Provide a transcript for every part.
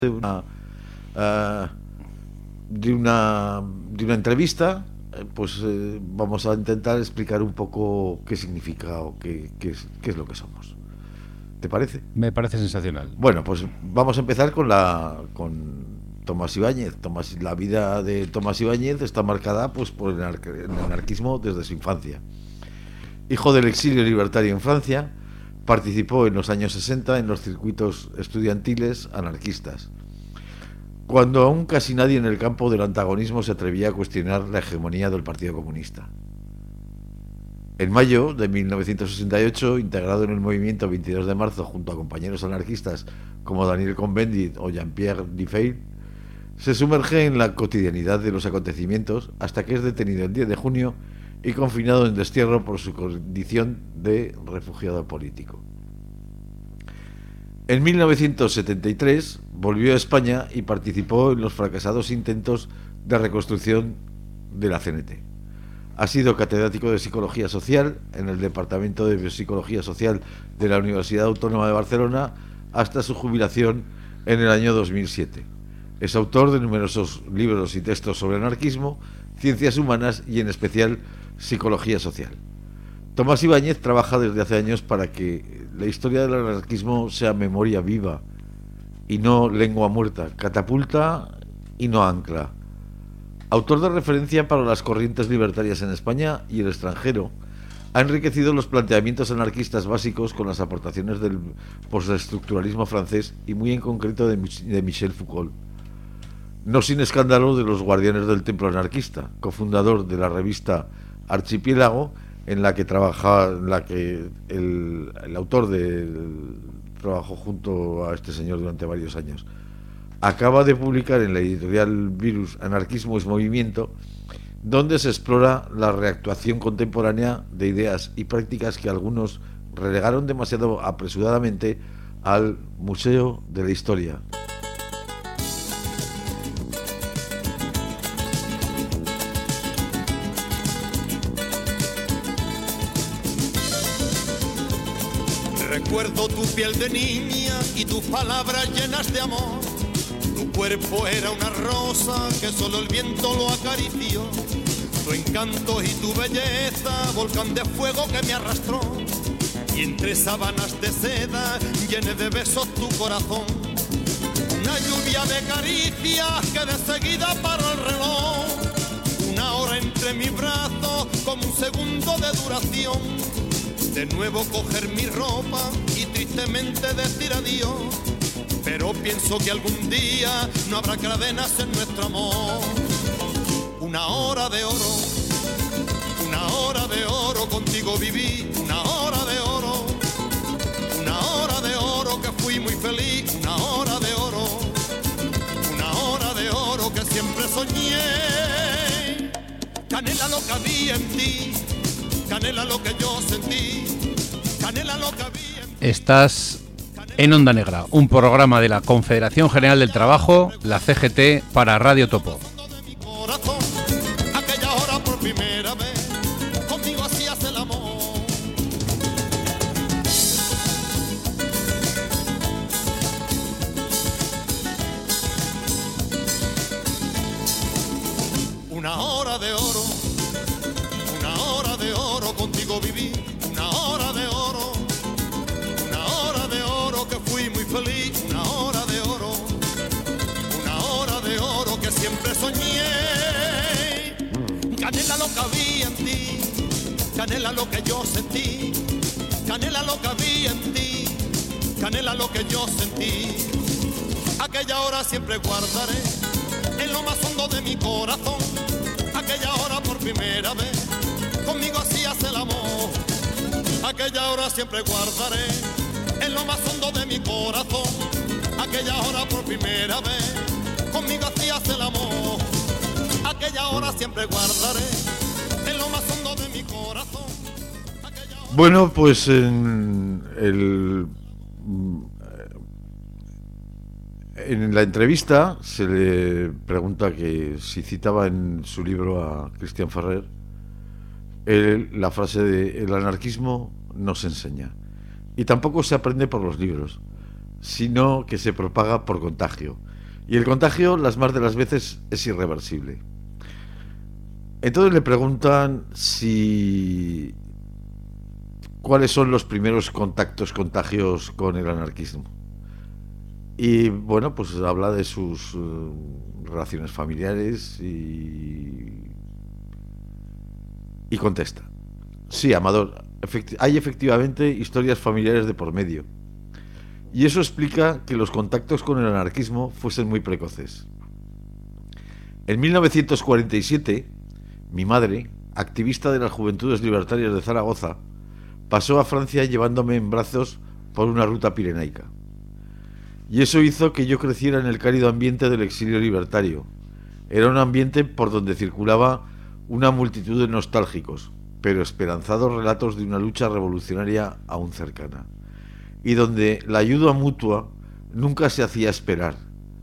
de una, eh, de una entrevista, vamos a intentar explicar un poco qué significa o qué es lo que somos. ¿Te parece? Me parece sensacional. Bueno, pues vamos a empezar con Tomás Ibáñez. La vida de Tomás Ibáñez está marcada pues por el anarquismo desde su infancia. Hijo del exilio libertario en Francia, participó en los años 60 en los circuitos estudiantiles anarquistas, cuando aún casi nadie en el campo del antagonismo se atrevía a cuestionar la hegemonía del Partido Comunista. En mayo de 1968, integrado en el movimiento 22 de marzo junto a compañeros anarquistas como Daniel Cohn-Bendit o Jean-Pierre Dufay, se sumerge en la cotidianidad de los acontecimientos hasta que es detenido el 10 de junio y confinado en destierro por su condición de refugiado político. En 1973 volvió a España y participó en los fracasados intentos de reconstrucción de la CNT. Ha sido catedrático de Psicología Social en el Departamento de Biopsicología Social de la Universidad Autónoma de Barcelona hasta su jubilación en el año 2007. Es autor de numerosos libros y textos sobre anarquismo, ciencias humanas y en especial psicología social. Tomás Ibáñez trabaja desde hace años para que la historia del anarquismo sea memoria viva y no lengua muerta, catapulta y no ancla. Autor de referencia para las corrientes libertarias en España y el extranjero, ha enriquecido los planteamientos anarquistas básicos con las aportaciones del postestructuralismo francés y muy en concreto de Michel Foucault. No sin escándalo de los guardianes del templo anarquista, cofundador de la revista Archipiélago, en la que el autor trabajó junto a este señor durante varios años. Acaba de publicar en la editorial Virus Anarquismo es Movimiento, donde se explora la reactuación contemporánea de ideas y prácticas que algunos relegaron demasiado apresuradamente al Museo de la Historia. Recuerdo tu piel de niña y tus palabras llenas de amor. Tu cuerpo era una rosa que solo el viento lo acarició. Tu encanto y tu belleza, volcán de fuego que me arrastró. Y entre sábanas de seda llené de besos tu corazón. Una lluvia de caricias que de seguida paró el reloj. Una hora entre mis brazos como un segundo de duración. De nuevo coger mi ropa y tristemente decir adiós. Pero pienso que algún día no habrá cadenas en nuestro amor. Una hora de oro contigo viví. Una hora de oro que fui muy feliz. Una hora de oro que siempre soñé. Canela lo que había en ti. Canela lo que yo sentí, canela lo que había. Estás en Onda Negra, un programa de la Confederación General del Trabajo, la CGT, para Radio Topo. Aquella hora por primera vez, conmigo hacías el amor. Una hora de oro. Contigo viví una hora de oro que fui muy feliz, una hora de oro que siempre soñé. Canela lo que había en ti, canela lo que yo sentí, canela lo que había en ti, canela lo que yo sentí. Aquella hora siempre guardaré en lo más hondo de mi corazón, aquella hora por primera vez. Conmigo hacías el amor. Aquella hora siempre guardaré en lo más hondo de mi corazón. Aquella hora por primera vez conmigo hacías el amor. Aquella hora siempre guardaré en lo más hondo de mi corazón. Bueno, pues en la entrevista se le pregunta que si citaba en su libro a Christian Ferrer la frase de el anarquismo no se enseña y tampoco se aprende por los libros, sino que se propaga por contagio. Y el contagio, las más de las veces, es irreversible. Entonces le preguntan cuáles son los primeros contagios con el anarquismo. Y bueno, pues habla de sus relaciones familiares y contesta: sí, Amador, hay efectivamente historias familiares de por medio. Y eso explica que los contactos con el anarquismo fuesen muy precoces. En 1947, mi madre, activista de las Juventudes Libertarias de Zaragoza, pasó a Francia llevándome en brazos por una ruta pirenaica. Y eso hizo que yo creciera en el cálido ambiente del exilio libertario. Era un ambiente por donde circulaba una multitud de nostálgicos, pero esperanzados relatos de una lucha revolucionaria aún cercana, y donde la ayuda mutua nunca se hacía esperar.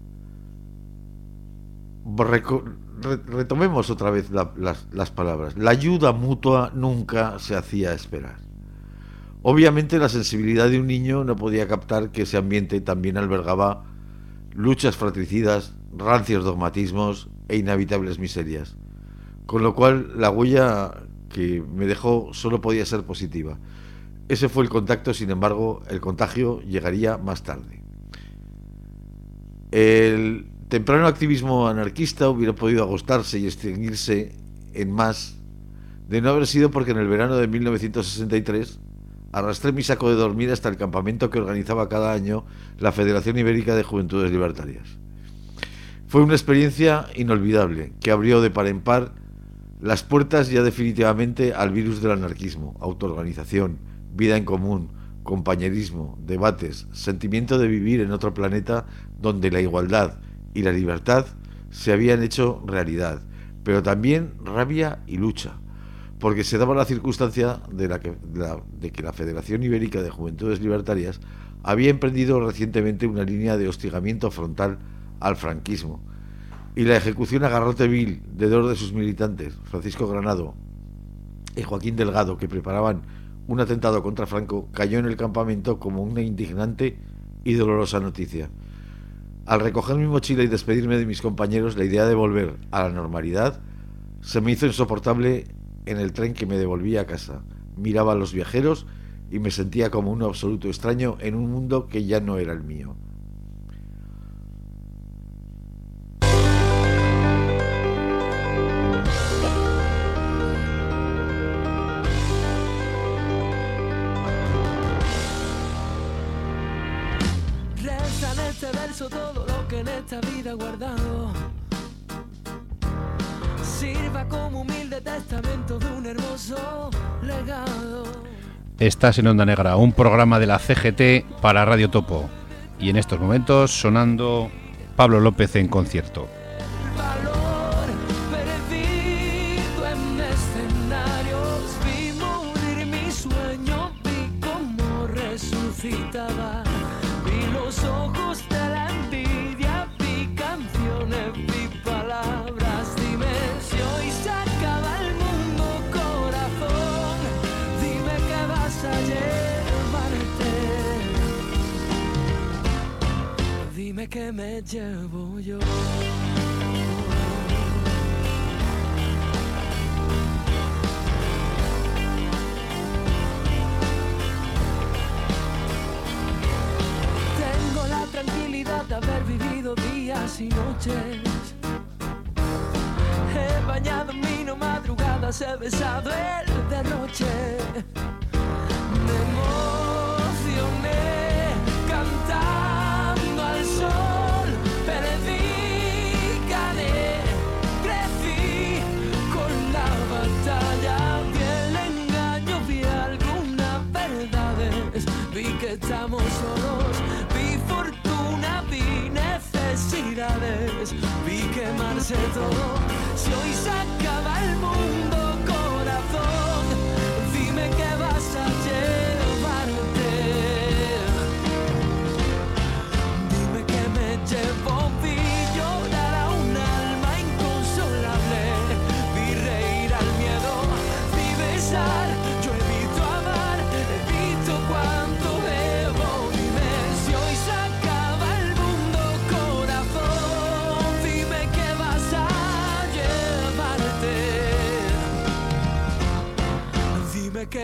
Retomemos otra vez las palabras. La ayuda mutua nunca se hacía esperar. Obviamente la sensibilidad de un niño no podía captar que ese ambiente también albergaba luchas fratricidas, rancios dogmatismos e inevitables miserias, con lo cual la huella que me dejó solo podía ser positiva. Ese fue el contacto, sin embargo, el contagio llegaría más tarde. El temprano activismo anarquista hubiera podido agostarse y extinguirse en más de no haber sido porque en el verano de 1963 arrastré mi saco de dormir hasta el campamento que organizaba cada año la Federación Ibérica de Juventudes Libertarias. Fue una experiencia inolvidable que abrió de par en par las puertas ya definitivamente al virus del anarquismo: autoorganización, vida en común, compañerismo, debates, sentimiento de vivir en otro planeta donde la igualdad y la libertad se habían hecho realidad, pero también rabia y lucha, porque se daba la circunstancia de que la Federación Ibérica de Juventudes Libertarias había emprendido recientemente una línea de hostigamiento frontal al franquismo, y la ejecución a garrote vil de dos de sus militantes, Francisco Granado y Joaquín Delgado, que preparaban un atentado contra Franco, cayó en el campamento como una indignante y dolorosa noticia. Al recoger mi mochila y despedirme de mis compañeros, la idea de volver a la normalidad se me hizo insoportable. En el tren que me devolvía a casa miraba a los viajeros y me sentía como un absoluto extraño en un mundo que ya no era el mío. Reza en este verso todo lo que en esta vida he guardado, sirva como humilde testamento de un hermoso legado. Estás en Onda Negra, un programa de la CGT para Radio Topo. Y en estos momentos sonando Pablo López en concierto. El valor perdido en escenarios, vi morir mi sueño, vi cómo resucitaba, vi los ojos de la envidia, vi canciones, vi palabras. Dime que me llevo yo. Tengo la tranquilidad de haber vivido días y noches. He bañado en vino madrugadas, he besado el derroche. Me emocioné cantando al sol, perdí, gané, crecí con la batalla, vi el engaño, vi algunas verdades, vi que estamos solos, vi fortuna, vi necesidades, vi quemarse todo. Si hoy se acaba el mundo, corazón, dime qué vas a llevarte. Dime que me llevo, vi llorar a un alma inconsolable, vi reír al miedo, vi besar, yo he visto amar, he visto cuánto debo. Dime si hoy se acaba el mundo, corazón.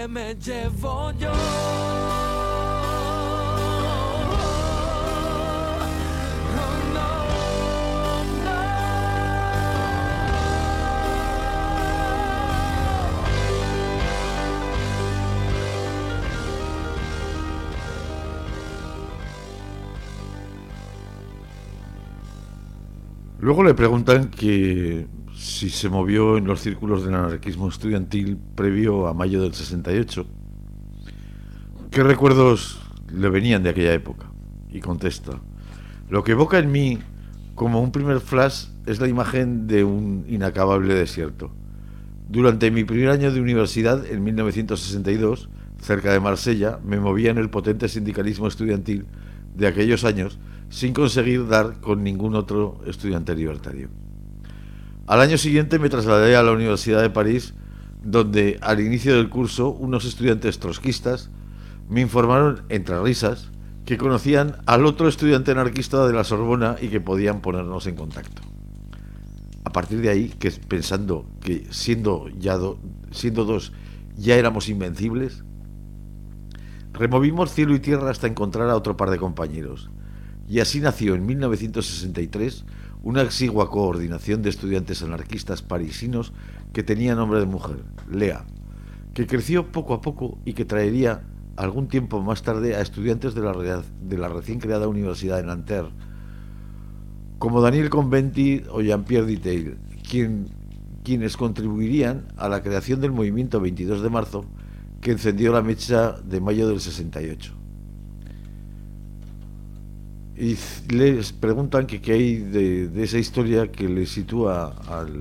que me llevo yo. Luego le preguntan que si se movió en los círculos del anarquismo estudiantil previo a mayo del 68. ¿Qué recuerdos le venían de aquella época? Y contesta: lo que evoca en mí como un primer flash es la imagen de un inacabable desierto. Durante mi primer año de universidad, en 1962, cerca de Marsella, me movía en el potente sindicalismo estudiantil de aquellos años, sin conseguir dar con ningún otro estudiante libertario. Al año siguiente me trasladé a la Universidad de París, donde al inicio del curso unos estudiantes trotskistas me informaron, entre risas, que conocían al otro estudiante anarquista de la Sorbona y que podían ponernos en contacto. A partir de ahí, que pensando que siendo dos ya éramos invencibles, removimos cielo y tierra hasta encontrar a otro par de compañeros. Y así nació en 1963 una exigua coordinación de estudiantes anarquistas parisinos que tenía nombre de mujer, Lea, que creció poco a poco y que traería algún tiempo más tarde a estudiantes de la recién creada Universidad de Nanterre, como Daniel Conventi o Jean-Pierre Detail, quienes contribuirían a la creación del movimiento 22 de marzo que encendió la mecha de mayo del 68. Y les preguntan que qué hay de esa historia que le sitúa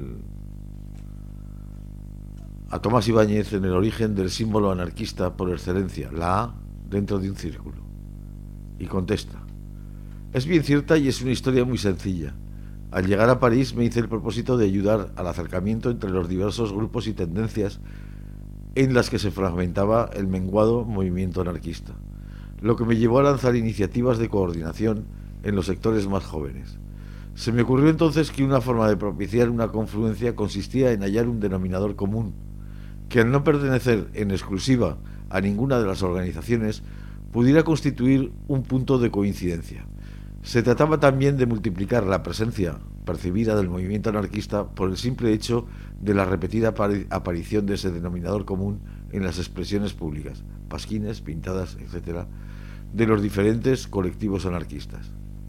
a Tomás Ibáñez en el origen del símbolo anarquista por excelencia, la A dentro de un círculo. Y contesta: es bien cierta y es una historia muy sencilla. Al llegar a París me hice el propósito de ayudar al acercamiento entre los diversos grupos y tendencias en las que se fragmentaba el menguado movimiento anarquista, lo que me llevó a lanzar iniciativas de coordinación en los sectores más jóvenes. Se me ocurrió entonces que una forma de propiciar una confluencia consistía en hallar un denominador común, que al no pertenecer en exclusiva a ninguna de las organizaciones, pudiera constituir un punto de coincidencia. Se trataba también de multiplicar la presencia percibida del movimiento anarquista por el simple hecho de la repetida aparición de ese denominador común en las expresiones públicas, pasquines, pintadas, etc., de los diferentes colectivos anarquistas.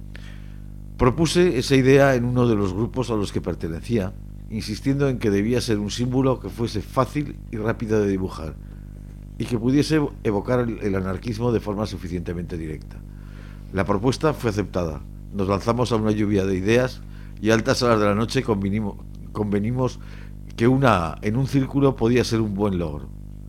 Propuse esa idea en uno de los grupos a los que pertenecía, insistiendo en que debía ser un símbolo que fuese fácil y rápido de dibujar y que pudiese evocar el anarquismo de forma suficientemente directa. La propuesta fue aceptada. Nos lanzamos a una lluvia de ideas y a altas horas de la noche convenimos que una A en un círculo podía ser un buen logro.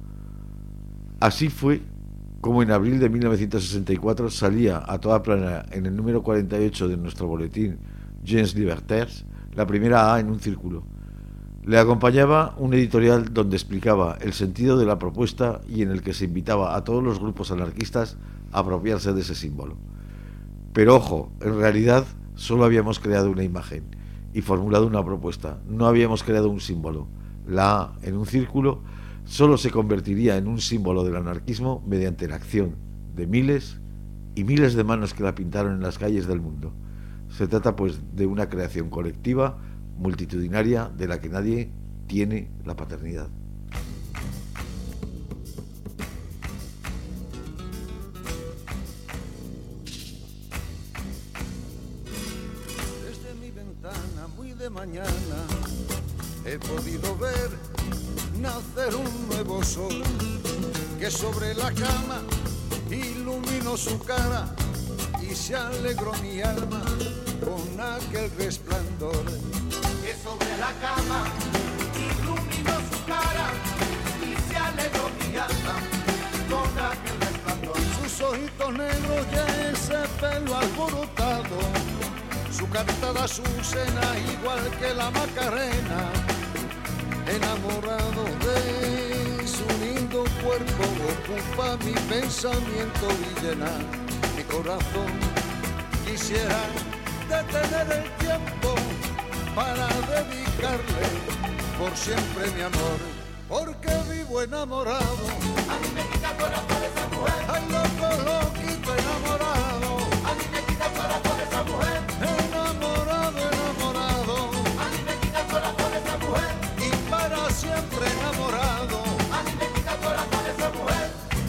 Así fue como en abril de 1964 salía a toda plana en el número 48 de nuestro boletín Gens Libertaires la primera A en un círculo. Le acompañaba un editorial donde explicaba el sentido de la propuesta y en el que se invitaba a todos los grupos anarquistas a apropiarse de ese símbolo. Pero ojo, en realidad solo habíamos creado una imagen y formulado una propuesta, no habíamos creado un símbolo. La A en un círculo solo se convertiría en un símbolo del anarquismo mediante la acción de miles y miles de manos que la pintaron en las calles del mundo. Se trata pues de una creación colectiva, multitudinaria, de la que nadie tiene la paternidad. Desde mi ventana muy de mañana he podido ver nacer un nuevo sol que sobre la cama iluminó su cara y se alegró mi alma con aquel resplandor que sobre la cama iluminó su cara y se alegró mi alma con aquel resplandor. Sus ojitos negros y ese pelo alborotado, su cantada Azucena igual que la Macarena, enamorado de su lindo cuerpo, ocupa mi pensamiento y llena mi corazón. Quisiera detener el tiempo para dedicarle por siempre mi amor. porque vivo enamorado. A mí me quita el corazón esa mujer. Ay, loco, loquito, enamorado. A mí me quita el corazón esa mujer. Enamorado, enamorado. A mí me quita el corazón esa mujer. Y para siempre enamorado. A mí me quita el corazón esa mujer.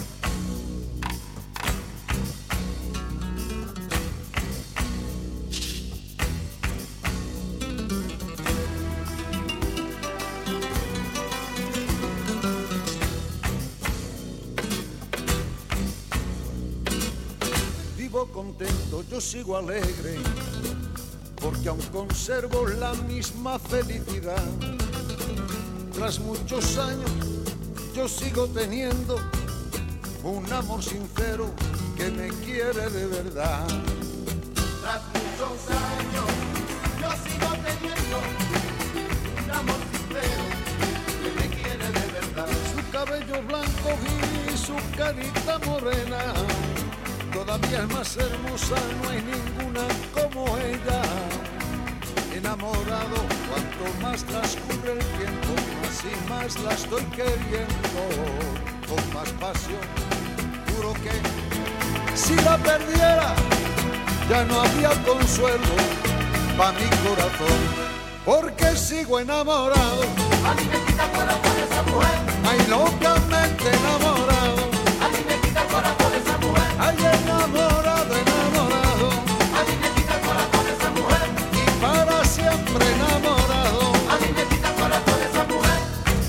Contento, yo sigo alegre, porque aún conservo la misma felicidad. Tras muchos años, yo sigo teniendo un amor sincero que me quiere de verdad. Tras muchos años, yo sigo teniendo un amor sincero que me quiere de verdad. Su cabello blanco y su carita morena todavía es más hermosa, no hay ninguna como ella. Enamorado, cuanto más transcurre el tiempo, más y más la estoy queriendo. Con más pasión, juro que si la perdiera, ya no habría consuelo pa' mi corazón. Porque sigo enamorado. A mí me quita el corazón esa mujer. Ay, locamente enamorado. A mí me quita el corazón esa mujer. Ay, enamorado, enamorado. A mí me quita el corazón esa mujer. Y para siempre enamorado. A mí me quita el corazón esa mujer.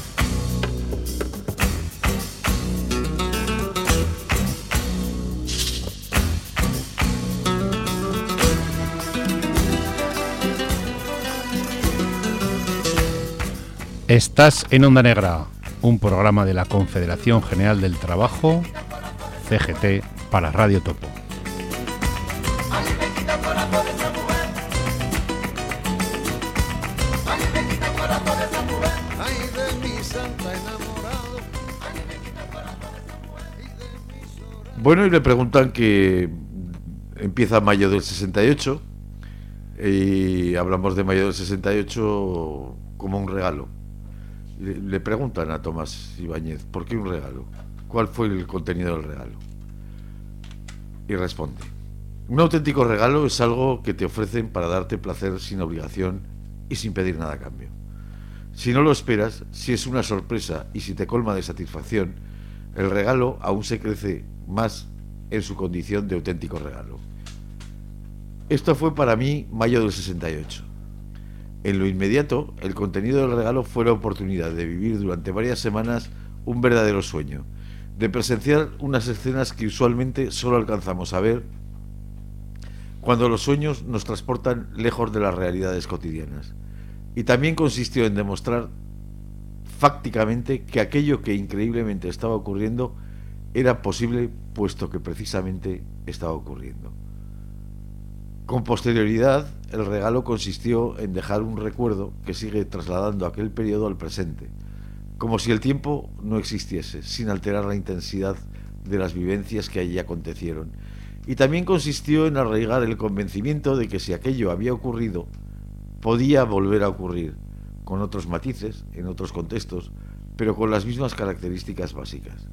Estás en Onda Negra, un programa de la Confederación General del Trabajo, CGT, para Radio Topo. Bueno, y le preguntan que empieza mayo del 68 y hablamos de mayo del 68 como un regalo. Le preguntan a Tomás Ibáñez, ¿por qué un regalo? ¿Cuál fue el contenido del regalo? Y responde: un auténtico regalo es algo que te ofrecen para darte placer sin obligación y sin pedir nada a cambio. Si no lo esperas, si es una sorpresa y si te colma de satisfacción, el regalo aún se crece más en su condición de auténtico regalo. Esto fue para mí mayo del 68. En lo inmediato, el contenido del regalo fue la oportunidad de vivir durante varias semanas un verdadero sueño, de presenciar unas escenas que usualmente solo alcanzamos a ver cuando los sueños nos transportan lejos de las realidades cotidianas. Y también consistió en demostrar fácticamente que aquello que increíblemente estaba ocurriendo era posible, puesto que precisamente estaba ocurriendo. Con posterioridad, el regalo consistió en dejar un recuerdo que sigue trasladando aquel periodo al presente, como si el tiempo no existiese, sin alterar la intensidad de las vivencias que allí acontecieron. Y también consistió en arraigar el convencimiento de que si aquello había ocurrido, podía volver a ocurrir, con otros matices, en otros contextos, pero con las mismas características básicas.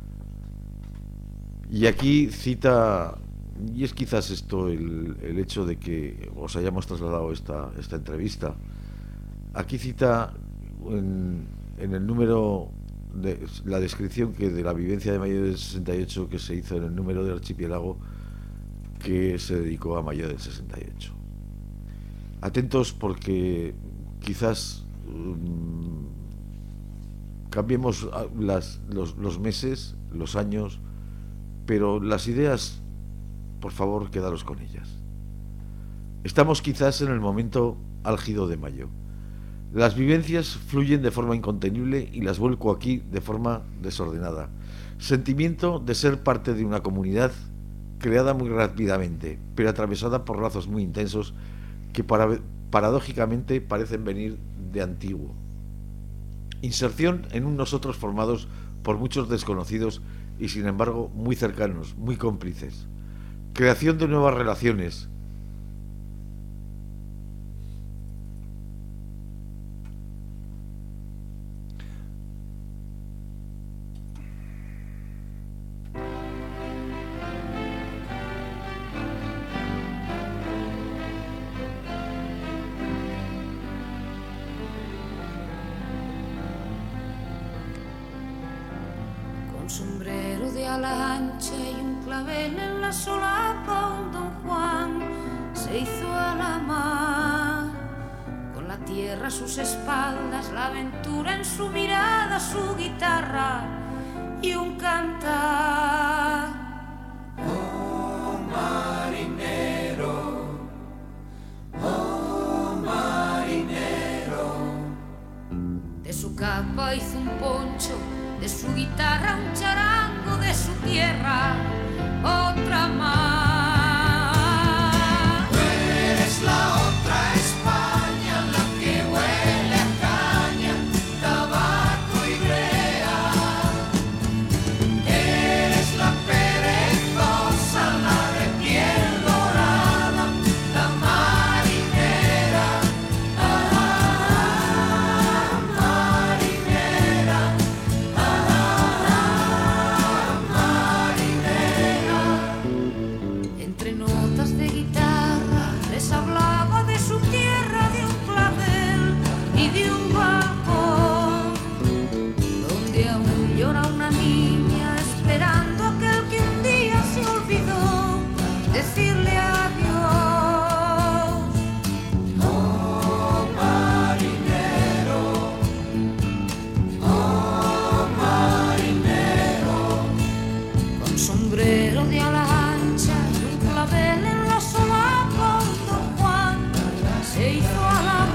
Y aquí cita, y es quizás esto el hecho de que os hayamos trasladado esta entrevista, aquí cita en el número de la descripción que de la vivencia de mayo del 68 que se hizo en el número del Archipiélago que se dedicó a mayo del 68. Atentos, porque quizás cambiemos los meses, los años, pero las ideas, por favor, quedaros con ellas. Estamos quizás en el momento álgido de mayo. Las vivencias fluyen de forma incontenible y las vuelco aquí de forma desordenada. Sentimiento de ser parte de una comunidad creada muy rápidamente, pero atravesada por lazos muy intensos que paradójicamente parecen venir de antiguo. Inserción en un nosotros formados por muchos desconocidos y sin embargo muy cercanos, muy cómplices. Creación de nuevas relaciones. a la ancha y un clavel en la solapa, un don Juan se hizo a la mar. Con la tierra a sus espaldas, la aventura en su mirada, su guitarra y un cantar. Oh marinero, oh marinero. De su capa hizo un poncho, de su guitarra un charango, de su tierra otra más. Tú eres la otra España, la que huele a caña, tabaco y brea. Eres la perezosa, la de piel dorada, la marinera. Entre notas de guitarra les hablaba de su tierra, de un clavel y de un balcón, donde aún llora una niña esperando a aquel que un día se olvidó decirle adiós. Oh marinero, oh marinero, con sombrero de ala ancha y un clavel en la solapa, don Juan se hizo a la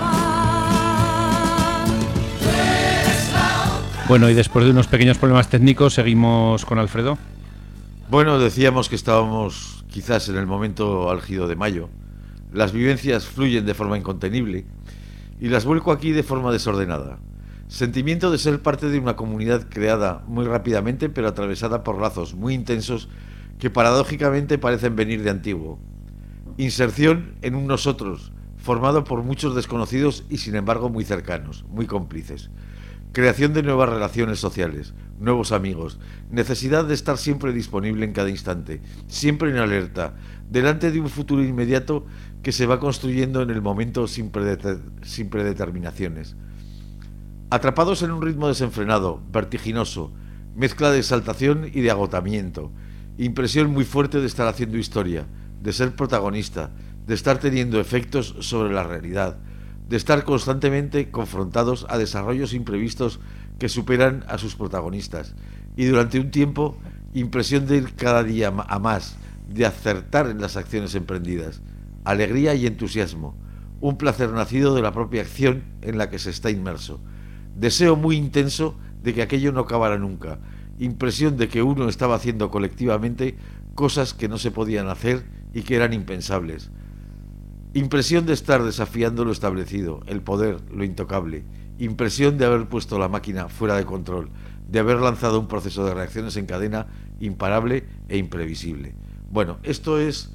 mar. Tú eres la otra. Bueno, y después de unos pequeños problemas técnicos, seguimos con Alfredo. Bueno, decíamos que estábamos quizás en el momento álgido de mayo. Las vivencias fluyen de forma incontenible y las vuelco aquí de forma desordenada. Sentimiento de ser parte de una comunidad creada muy rápidamente, pero atravesada por lazos muy intensos que paradójicamente parecen venir de antiguo. Inserción en un nosotros, formado por muchos desconocidos y sin embargo muy cercanos, muy cómplices. Creación de nuevas relaciones sociales, nuevos amigos, necesidad de estar siempre disponible en cada instante, siempre en alerta, delante de un futuro inmediato que se va construyendo en el momento sin predeterminaciones. Atrapados en un ritmo desenfrenado, vertiginoso, mezcla de exaltación y de agotamiento, impresión muy fuerte de estar haciendo historia, de ser protagonista, de estar teniendo efectos sobre la realidad, de estar constantemente confrontados a desarrollos imprevistos que superan a sus protagonistas, y durante un tiempo, impresión de ir cada día a más, de acertar en las acciones emprendidas, alegría y entusiasmo, un placer nacido de la propia acción en la que se está inmerso, deseo muy intenso de que aquello no acabara nunca, impresión de que uno estaba haciendo colectivamente cosas que no se podían hacer y que eran impensables, impresión de estar desafiando lo establecido, el poder, lo intocable, impresión de haber puesto la máquina fuera de control, de haber lanzado un proceso de reacciones en cadena imparable e imprevisible. Bueno, esto es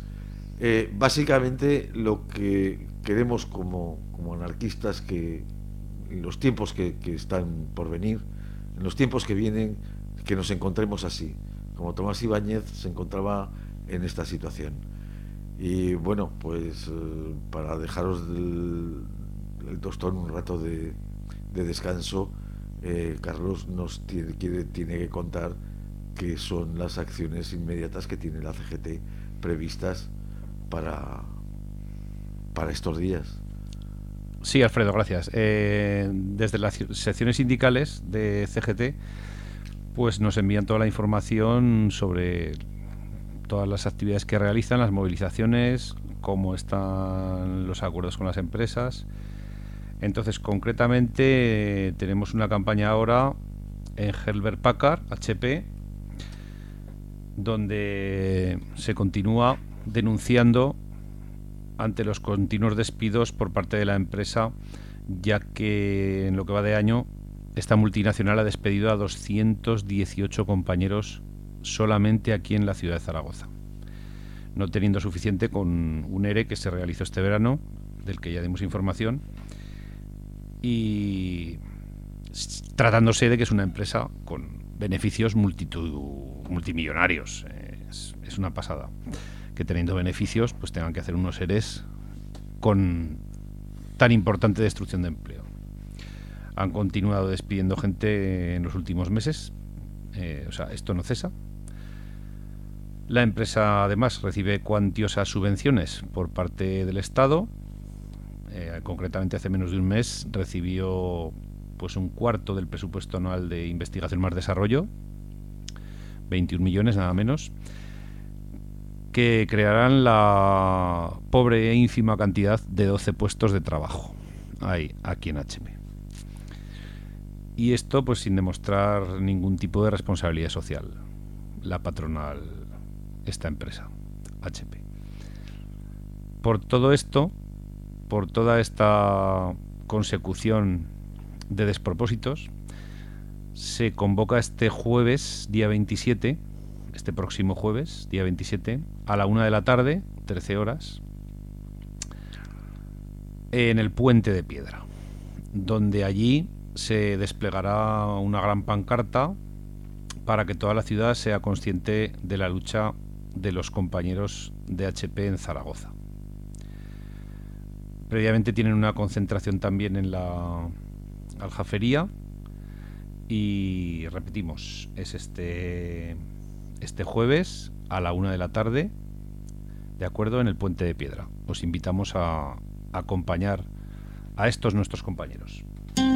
básicamente lo que queremos como anarquistas, que en los tiempos que están por venir, en los tiempos que vienen, que nos encontremos así, como Tomás Ibáñez se encontraba en esta situación. Y bueno, pues para dejaros el tostón un rato de descanso, Carlos nos tiene que contar qué son las acciones inmediatas que tiene la CGT previstas para estos días. Sí, Alfredo, gracias. Desde las secciones sindicales de CGT, pues nos envían toda la información sobre todas las actividades que realizan, las movilizaciones, cómo están los acuerdos con las empresas. Entonces, concretamente, tenemos una campaña ahora en Hewlett Packard, HP, donde se continúa denunciando ante los continuos despidos por parte de la empresa, ya que en lo que va de año esta multinacional ha despedido a 218 compañeros solamente aquí en la ciudad de Zaragoza, no teniendo suficiente con un ERE que se realizó este verano, del que ya dimos información, y tratándose de que es una empresa con beneficios multimillonarios. Es una pasada que teniendo beneficios pues tengan que hacer unos EREs con tan importante destrucción de empleo. Han continuado despidiendo gente en los últimos meses, o sea, esto no cesa. La empresa además recibe cuantiosas subvenciones por parte del Estado. Concretamente hace menos de un mes recibió pues un cuarto del presupuesto anual de investigación más desarrollo, 21 millones nada menos, que crearán la pobre e ínfima cantidad de 12 puestos de trabajo aquí en HP. Y esto pues sin demostrar ningún tipo de responsabilidad social, la patronal, esta empresa, HP. Por todo esto, por toda esta consecución de despropósitos, se convoca este jueves, día 27, este próximo jueves, día 27, a la 1 de la tarde, 13 horas, en el Puente de Piedra, donde allí se desplegará una gran pancarta para que toda la ciudad sea consciente de la lucha de los compañeros de HP en Zaragoza. Previamente tienen una concentración también en la Aljafería y repetimos, es este jueves a la 1 de la tarde, de acuerdo, en el Puente de Piedra. Os invitamos a acompañar a estos nuestros compañeros.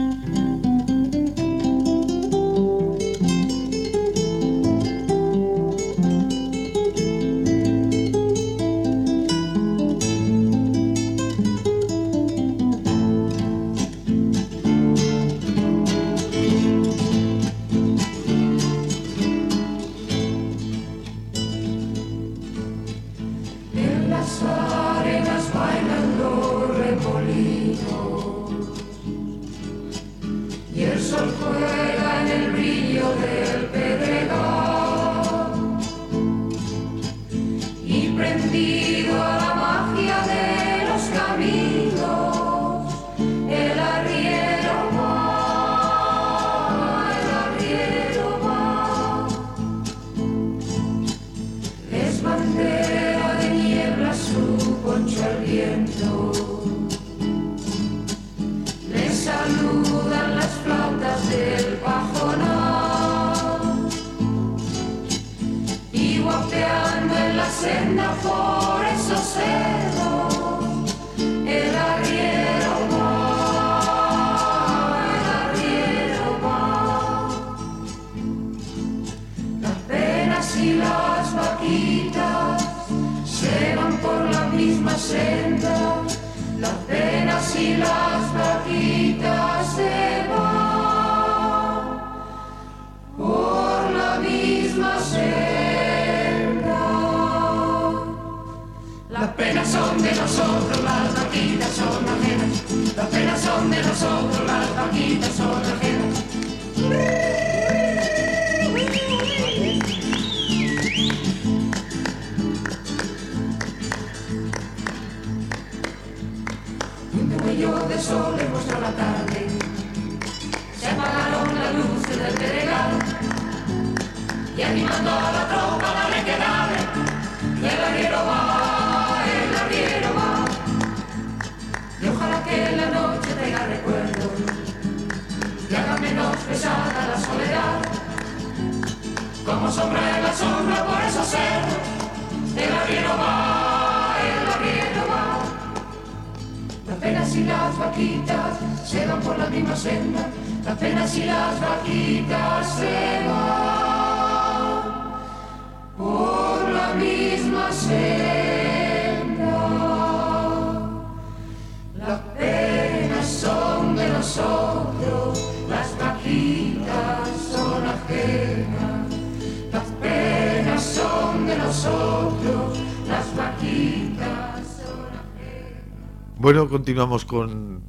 Bueno, continuamos con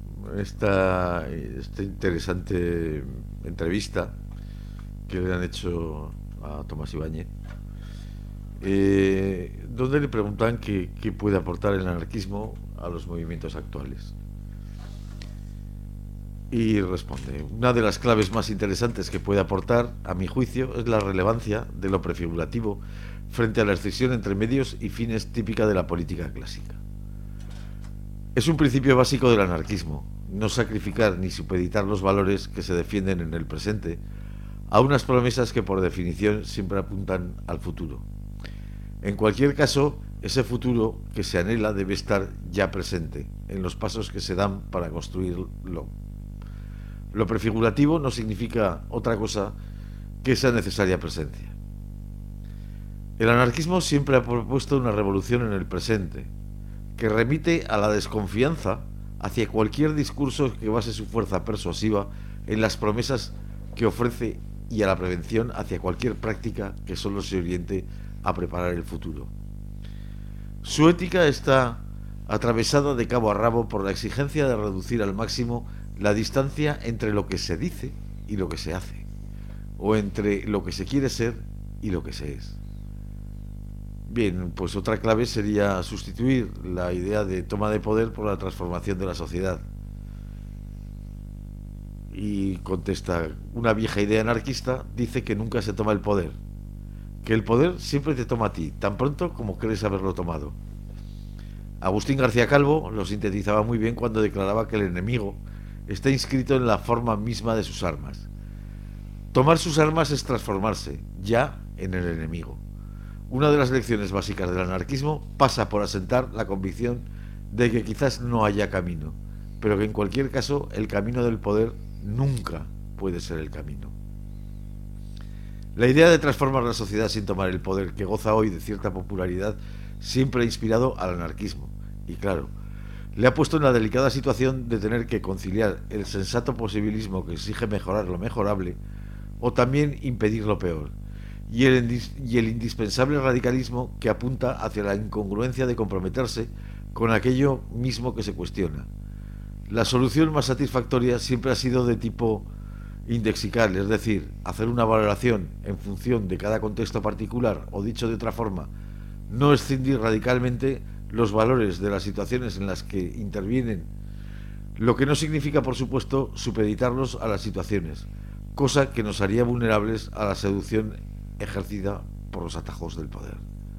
esta interesante entrevista que le han hecho a Tomás Ibáñez, donde le preguntan qué puede aportar el anarquismo a los movimientos actuales. Y responde: una de las claves más interesantes que puede aportar, a mi juicio, es la relevancia de lo prefigurativo frente a la escisión entre medios y fines típica de la política clásica. Es un principio básico del anarquismo, no sacrificar ni supeditar los valores que se defienden en el presente a unas promesas que por definición siempre apuntan al futuro. En cualquier caso, ese futuro que se anhela debe estar ya presente en los pasos que se dan para construirlo. Lo prefigurativo no significa otra cosa que esa necesaria presencia. El anarquismo siempre ha propuesto una revolución en el presente, que remite a la desconfianza hacia cualquier discurso que base su fuerza persuasiva en las promesas que ofrece y a la prevención hacia cualquier práctica que solo se oriente a preparar el futuro. Su ética está atravesada de cabo a rabo por la exigencia de reducir al máximo la distancia entre lo que se dice y lo que se hace, o entre lo que se quiere ser y lo que se es. Bien, pues otra clave sería sustituir la idea de toma de poder por la transformación de la sociedad. Y contesta, una vieja idea anarquista dice que nunca se toma el poder, que el poder siempre te toma a ti, tan pronto como crees haberlo tomado. Agustín García Calvo lo sintetizaba muy bien cuando declaraba que el enemigo está inscrito en la forma misma de sus armas. Tomar sus armas es transformarse ya en el enemigo. Una de las lecciones básicas del anarquismo pasa por asentar la convicción de que quizás no haya camino, pero que en cualquier caso el camino del poder nunca puede ser el camino. La idea de transformar la sociedad sin tomar el poder, que goza hoy de cierta popularidad, siempre ha inspirado al anarquismo. Y claro, le ha puesto en la delicada situación de tener que conciliar el sensato posibilismo que exige mejorar lo mejorable, o también impedir lo peor, y el indispensable radicalismo que apunta hacia la incongruencia de comprometerse con aquello mismo que se cuestiona. La solución más satisfactoria siempre ha sido de tipo indexical, es decir, hacer una valoración en función de cada contexto particular, o dicho de otra forma, no escindir radicalmente los valores de las situaciones en las que intervienen, lo que no significa, por supuesto, supeditarlos a las situaciones, cosa que nos haría vulnerables a la seducción ejercida por los atajos del poder.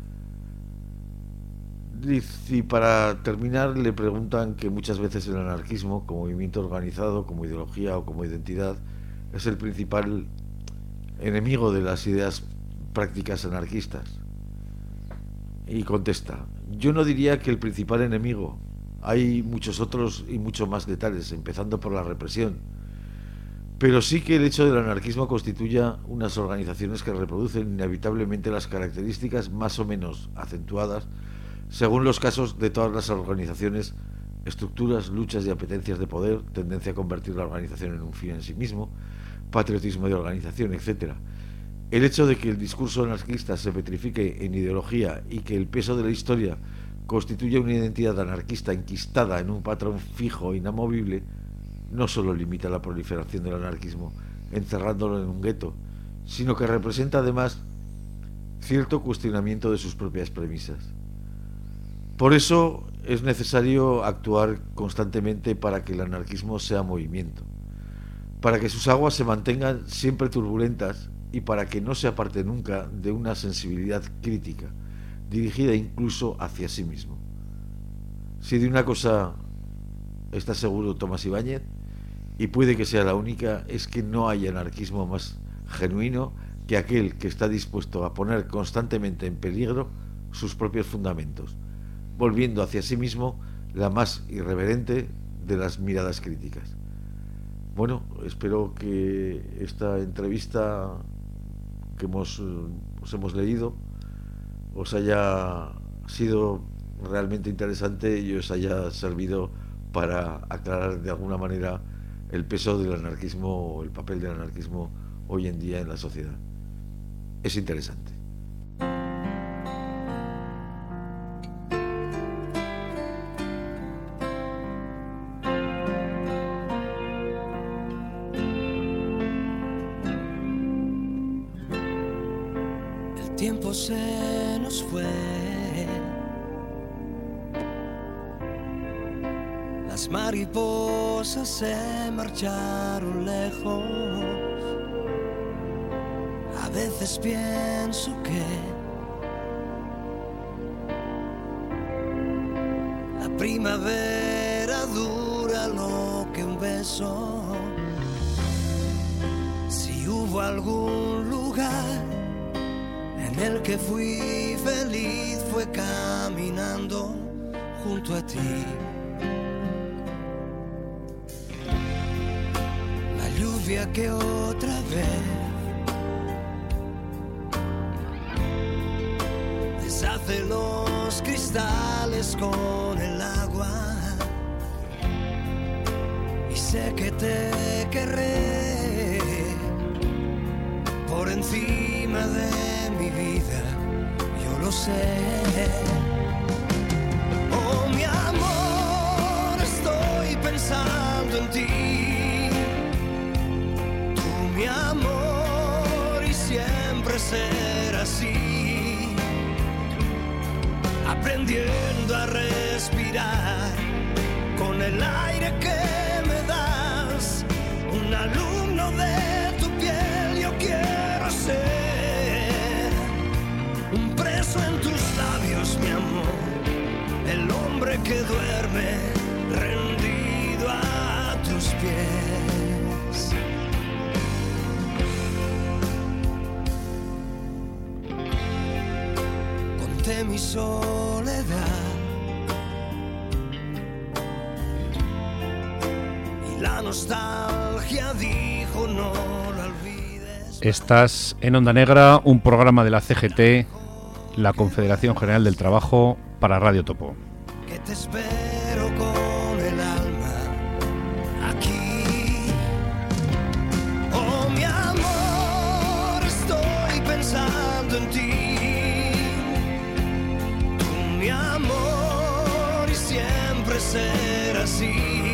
Y para terminar, le preguntan que muchas veces el anarquismo, como movimiento organizado, como ideología o como identidad, es el principal enemigo de las ideas prácticas anarquistas. Y contesta, yo no diría que el principal enemigo, hay muchos otros y mucho más letales, empezando por la represión, pero sí que el hecho del anarquismo constituya unas organizaciones que reproducen inevitablemente las características más o menos acentuadas, según los casos, de todas las organizaciones, estructuras, luchas y apetencias de poder, tendencia a convertir la organización en un fin en sí mismo, patriotismo de organización, etc. El hecho de que el discurso anarquista se petrifique en ideología y que el peso de la historia constituya una identidad anarquista enquistada en un patrón fijo e inamovible, no solo limita la proliferación del anarquismo, encerrándolo en un gueto, sino que representa además cierto cuestionamiento de sus propias premisas. Por eso es necesario actuar constantemente para que el anarquismo sea movimiento, para que sus aguas se mantengan siempre turbulentas y para que no se aparte nunca de una sensibilidad crítica, dirigida incluso hacia sí mismo. Si de una cosa está seguro Tomás Ibáñez, y puede que sea la única, es que no hay anarquismo más genuino que aquel que está dispuesto a poner constantemente en peligro sus propios fundamentos, volviendo hacia sí mismo la más irreverente de las miradas críticas. Bueno, espero que esta entrevista que os hemos leído os haya sido realmente interesante y os haya servido para aclarar de alguna manera el peso del anarquismo o el papel del anarquismo hoy en día en la sociedad. Es interesante. El tiempo se nos fue, las mariposas se marcharon lejos. A veces pienso que la primavera dura lo que un beso. Si hubo algún lugar en el que fui feliz fue caminando junto a ti. La lluvia que otra vez deshace los cristales con el agua, y sé que te querré por encima de mi vida, yo lo sé. Oh, mi amor, estoy pensando en ti, tú mi amor, y siempre será así, aprendiendo a respirar con el aire que me das, un alumno de tu piel yo quiero ser, un preso en tus labios, mi amor, el hombre que duerme rendido a tus pies. Conté mi soledad y la nostalgia dijo no la olvides. Estás en Onda Negra, un programa de la CGT, la Confederación General del Trabajo, para Radio Topo. Que te espero con el alma aquí. Oh, mi amor, estoy pensando en ti, tú mi amor, y siempre será así,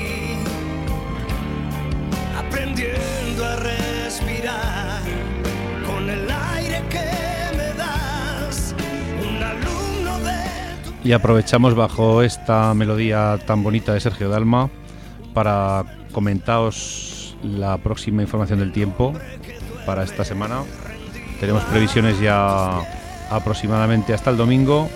aprendiendo a respirar con el aire que me das, un alumno de... Y aprovechamos bajo esta melodía tan bonita de Sergio Dalma para comentaros la próxima información del tiempo para esta semana. Tenemos previsiones ya aproximadamente hasta el domingo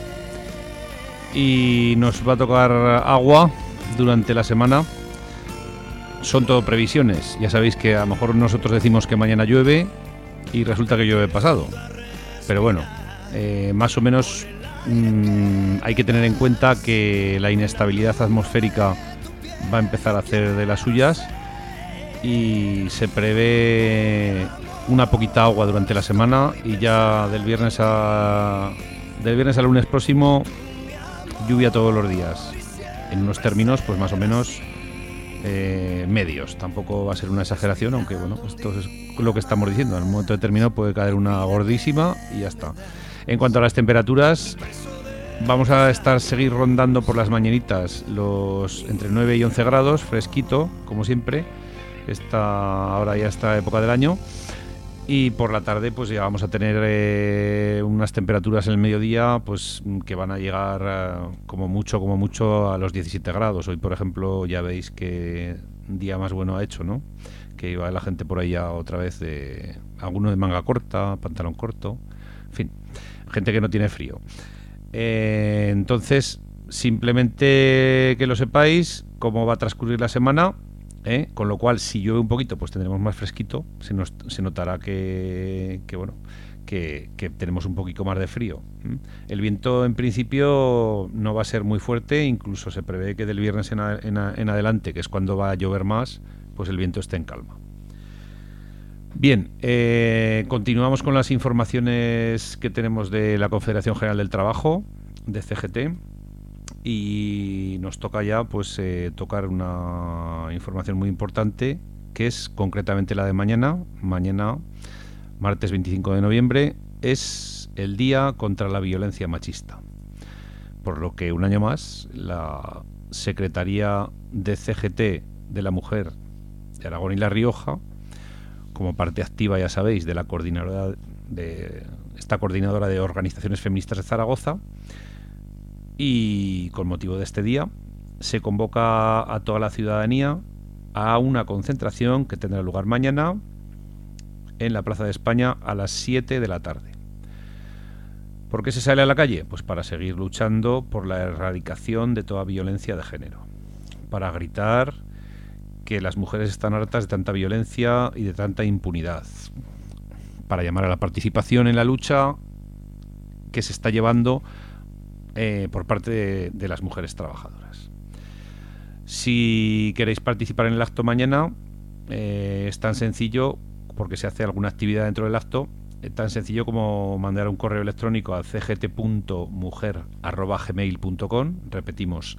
y nos va a tocar agua durante la semana. Son todo previsiones. Ya sabéis que a lo mejor nosotros decimos que mañana llueve y resulta que llueve pasado. Pero bueno, más o menos hay que tener en cuenta que la inestabilidad atmosférica va a empezar a hacer de las suyas y se prevé una poquita agua durante la semana, y ya del viernes al lunes próximo lluvia todos los días, en unos términos pues más o menos medios. Tampoco va a ser una exageración, aunque bueno, esto es lo que estamos diciendo, en un momento determinado puede caer una gordísima y ya está. En cuanto a las temperaturas, vamos a seguir rondando por las mañanitas los entre 9 y 11 grados, fresquito, como siempre, ahora ya esta época del año. Y por la tarde pues ya vamos a tener unas temperaturas en el mediodía pues que van a llegar como mucho a los 17 grados. Hoy, por ejemplo, ya veis que día más bueno ha hecho, ¿no? Que iba la gente por ahí ya otra vez, alguno de manga corta, pantalón corto, en fin, gente que no tiene frío. Entonces, simplemente que lo sepáis cómo va a transcurrir la semana, con lo cual si llueve un poquito pues tendremos más fresquito, se notará que tenemos un poquito más de frío. El viento en principio no va a ser muy fuerte, incluso se prevé que del viernes en adelante, que es cuando va a llover más, pues el viento esté en calma. Bien, continuamos con las informaciones que tenemos de la Confederación General del Trabajo, de CGT, y nos toca ya pues tocar una información muy importante, que es concretamente la de mañana, martes 25 de noviembre, es el Día contra la Violencia Machista, por lo que un año más la Secretaría de CGT de la Mujer de Aragón y La Rioja, como parte activa, ya sabéis, de esta coordinadora de organizaciones feministas de Zaragoza, y con motivo de este día se convoca a toda la ciudadanía a una concentración que tendrá lugar mañana en la Plaza de España a las 7 de la tarde. ¿Por qué se sale a la calle? Pues para seguir luchando por la erradicación de toda violencia de género, para gritar que las mujeres están hartas de tanta violencia y de tanta impunidad, para llamar a la participación en la lucha que se está llevando por parte de las mujeres trabajadoras. Si queréis participar en el acto mañana, es tan sencillo, porque se hace alguna actividad dentro del acto, tan sencillo como mandar un correo electrónico a cgt.mujer@gmail.com, repetimos,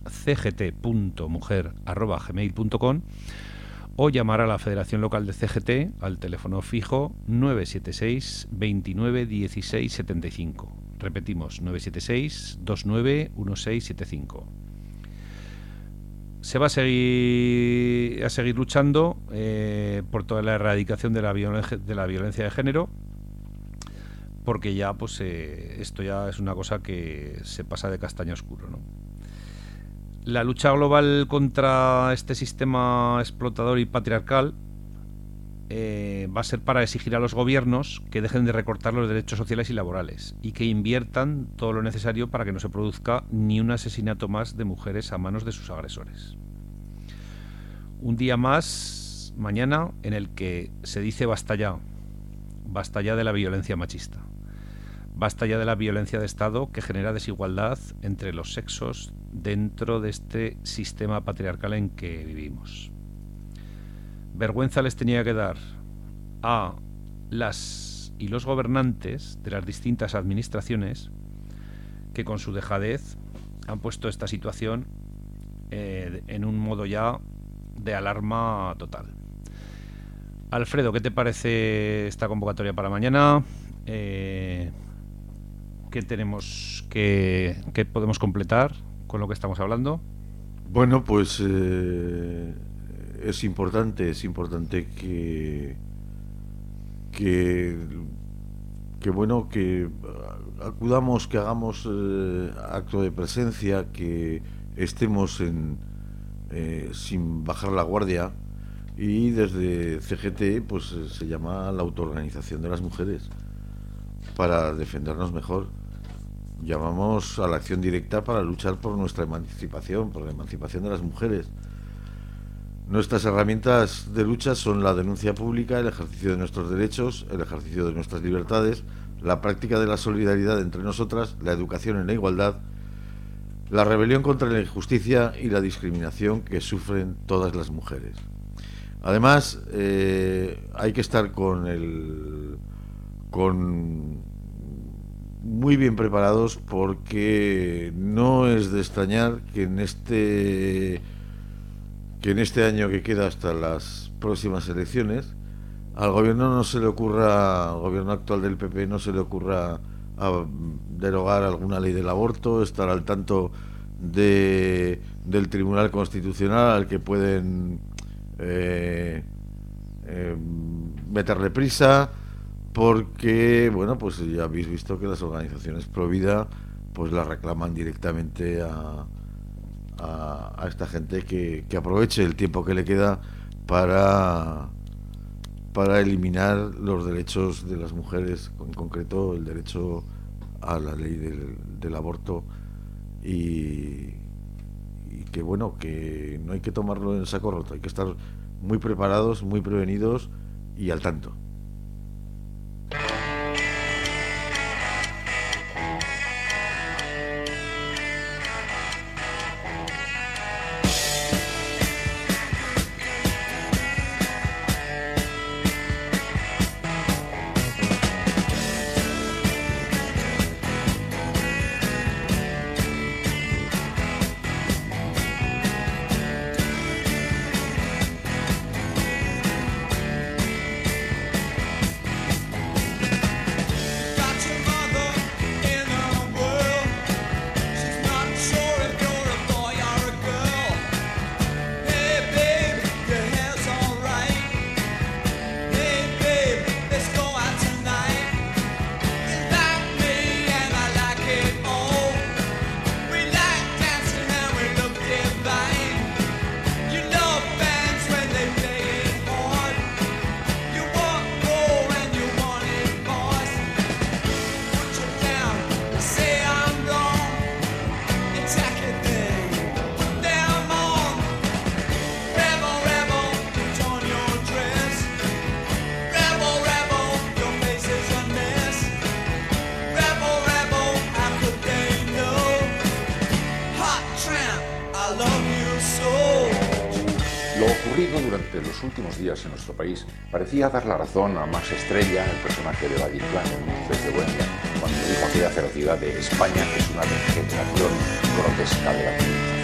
cgt.mujer@gmail.com, o llamar a la Federación Local de CGT al teléfono fijo 976 29 16 75. Repetimos, 976 29 16 75. Se va a seguir luchando por toda la erradicación de la violencia de género, porque ya pues esto ya es una cosa que se pasa de castaño oscuro, ¿no? La lucha global contra este sistema explotador y patriarcal va a ser para exigir a los gobiernos que dejen de recortar los derechos sociales y laborales y que inviertan todo lo necesario para que no se produzca ni un asesinato más de mujeres a manos de sus agresores. Un día más, mañana, en el que se dice basta ya de la violencia machista, basta ya de la violencia de Estado que genera desigualdad entre los sexos dentro de este sistema patriarcal en que vivimos. Vergüenza les tenía que dar a las y los gobernantes de las distintas administraciones que con su dejadez han puesto esta situación en un modo ya de alarma total. Alfredo, ¿qué te parece esta convocatoria para mañana? ¿Qué tenemos qué podemos completar con lo que estamos hablando? Bueno, pues es importante que bueno, que acudamos, que hagamos acto de presencia, que estemos sin bajar la guardia, y desde CGT pues se llama a la autoorganización de las mujeres para defendernos mejor. Llamamos a la acción directa para luchar por nuestra emancipación, por la emancipación de las mujeres. Nuestras herramientas de lucha son la denuncia pública, el ejercicio de nuestros derechos, el ejercicio de nuestras libertades, la práctica de la solidaridad entre nosotras, la educación en la igualdad, la rebelión contra la injusticia y la discriminación que sufren todas las mujeres. Además, hay que estar muy bien preparados, porque no es de extrañar que en este año que queda hasta las próximas elecciones, al gobierno actual del PP no se le ocurra a derogar alguna ley del aborto, estar al tanto del Tribunal Constitucional al que pueden meterle prisa, porque bueno, pues ya habéis visto que las organizaciones pro vida pues la reclaman directamente a esta gente que aproveche el tiempo que le queda para eliminar los derechos de las mujeres, en concreto el derecho a la ley del aborto, y que bueno, que no hay que tomarlo en saco roto, hay que estar muy preparados, muy prevenidos y al tanto. Lo ocurrido durante los últimos días en nuestro país parecía dar la razón a Max Estrella, el personaje de Valle Inclán en Luces de Bohemia, cuando dijo aquella ferocidad de España es una degeneración grotesca de la civilización.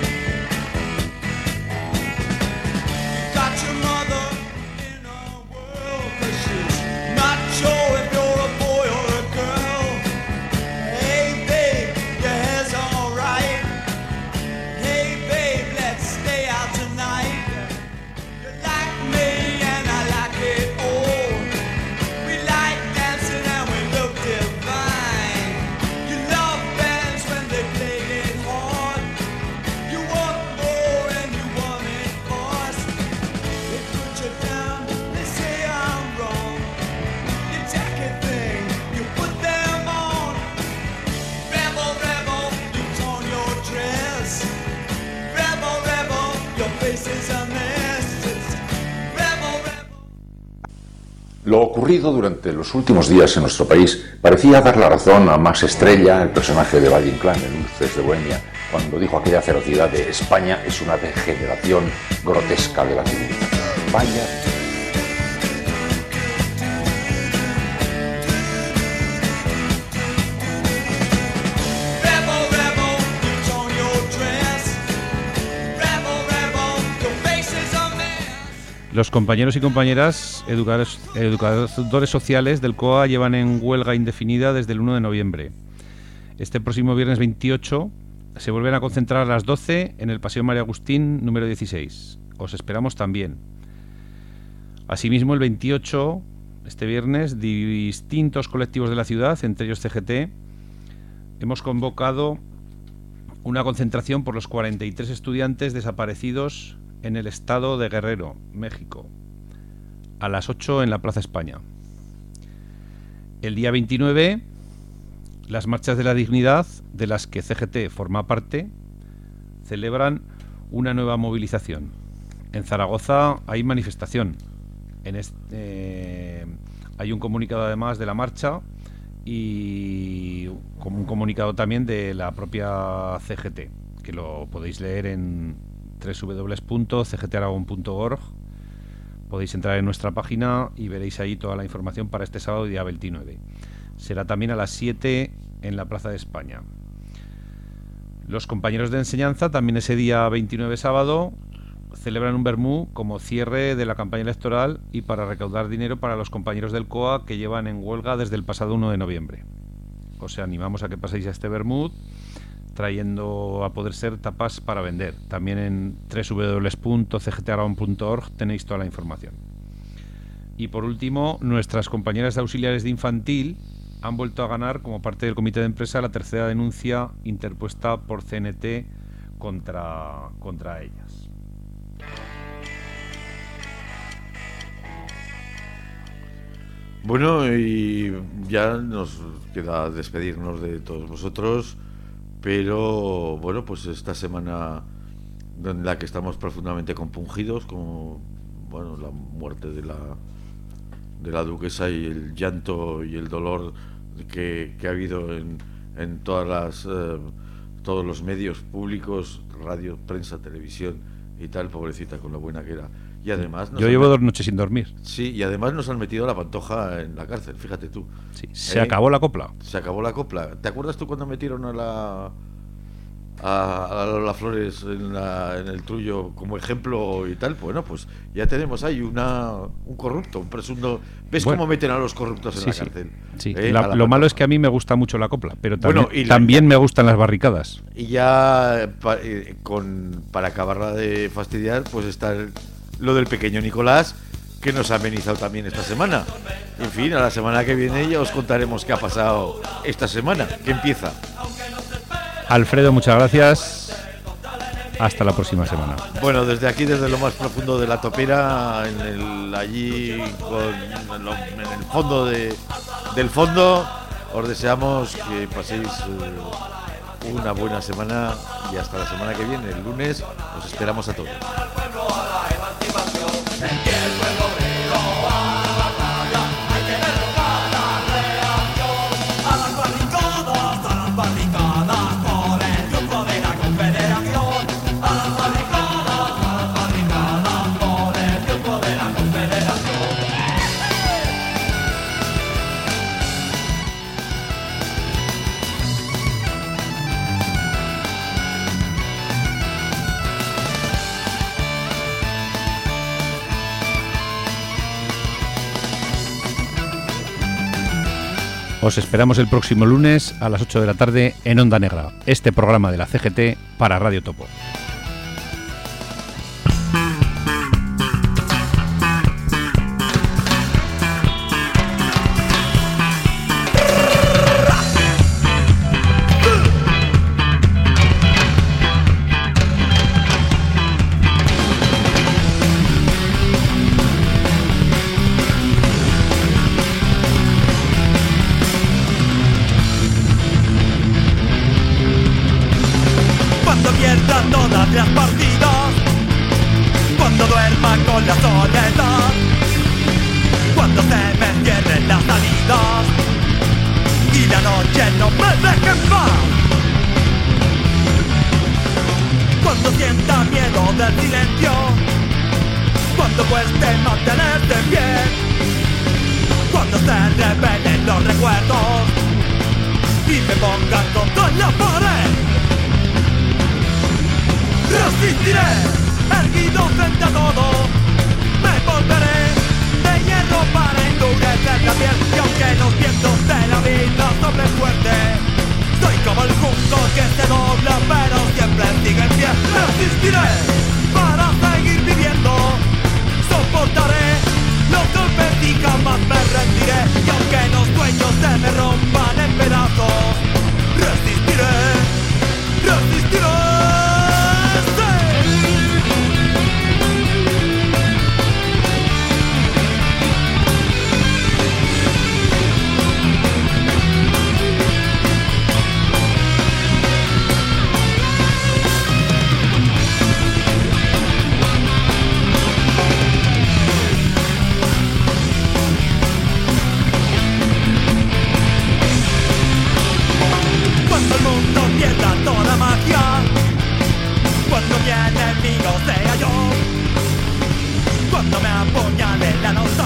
Lo ocurrido durante los últimos días en nuestro país parecía dar la razón a Max Estrella, el personaje de Valle Inclán en Luces de Bohemia, cuando dijo aquella ferocidad de España es una degeneración grotesca de la civilización. Vaya. Los compañeros y compañeras educadores sociales del COA llevan en huelga indefinida desde el 1 de noviembre. Este próximo viernes 28 se vuelven a concentrar a las 12 en el Paseo María Agustín número 16. Os esperamos también. Asimismo, el 28, este viernes, distintos colectivos de la ciudad, entre ellos CGT, hemos convocado una concentración por los 43 estudiantes desaparecidos en el estado de Guerrero, México, a las 8 en la Plaza España. El día 29, las marchas de la dignidad, de las que CGT forma parte, celebran una nueva movilización. En Zaragoza hay manifestación. Hay un comunicado además de la marcha y un comunicado también de la propia CGT, que lo podéis leer en www.cgtaragón.org. Podéis entrar en nuestra página y veréis ahí toda la información para este sábado, día 29. Será también a las 7 en la Plaza de España. Los compañeros de enseñanza, también ese día 29 sábado, celebran un vermú como cierre de la campaña electoral y para recaudar dinero para los compañeros del COA que llevan en huelga desde el pasado 1 de noviembre. Os animamos a que paséis a este vermú, trayendo a poder ser tapas para vender. También en www.cgtaragón.org tenéis toda la información. Y por último, nuestras compañeras de auxiliares de infantil han vuelto a ganar como parte del comité de empresa la tercera denuncia interpuesta por CNT contra ellas. Bueno, y ya nos queda despedirnos de todos vosotros. Pero bueno, pues esta semana en la que estamos profundamente compungidos, como bueno, la muerte de la duquesa y el llanto y el dolor que ha habido en todos los medios públicos, radio, prensa, televisión y tal, pobrecita, con lo buena que era. Y además yo llevo 2 noches sin dormir. Sí, y además nos han metido a la Pantoja en la cárcel, fíjate tú. Sí, se acabó la copla. Se acabó la copla. ¿Te acuerdas tú cuando metieron a Lola Flores en el Trullo como ejemplo y tal? Bueno, pues ya tenemos ahí un corrupto, un presunto. ¿Ves cómo meten a los corruptos en la cárcel? Sí. Lo malo es que a mí me gusta mucho la copla, pero también me gustan las barricadas. Y ya para acabarla de fastidiar, pues está lo del pequeño Nicolás, que nos ha amenizado también esta semana. En fin, a la semana que viene ya os contaremos qué ha pasado esta semana, que empieza. Alfredo, muchas gracias. Hasta la próxima semana. Bueno, desde aquí, desde lo más profundo de la topera, en el fondo del fondo, os deseamos que paséis una buena semana y hasta la semana que viene, el lunes, os esperamos a todos. Con Os esperamos el próximo lunes a las 8 de la tarde en Onda Negra, este programa de la CGT para Radio Topo. Todas las partidas, cuando duerma con la soledad, cuando se me cierren las salidas y la noche no me deje en paz, cuando sienta miedo del silencio, cuando cueste mantenerse en pie, cuando se revelen los recuerdos y me pongan contra la pared. Resistiré, erguido frente a todo, me volveré de hierro para endurecer la piel. Y aunque los vientos de la vida soplen fuerte, soy como el junco que se dobla pero siempre sigue en pie. Resistiré para seguir viviendo, soportaré los golpes y jamás me rendiré. Y aunque los sueños se me rompan en pedazos, resistiré, resistiré. Pierda toda magia, cuando mi enemigo sea yo, cuando me apuñale la nostalgia.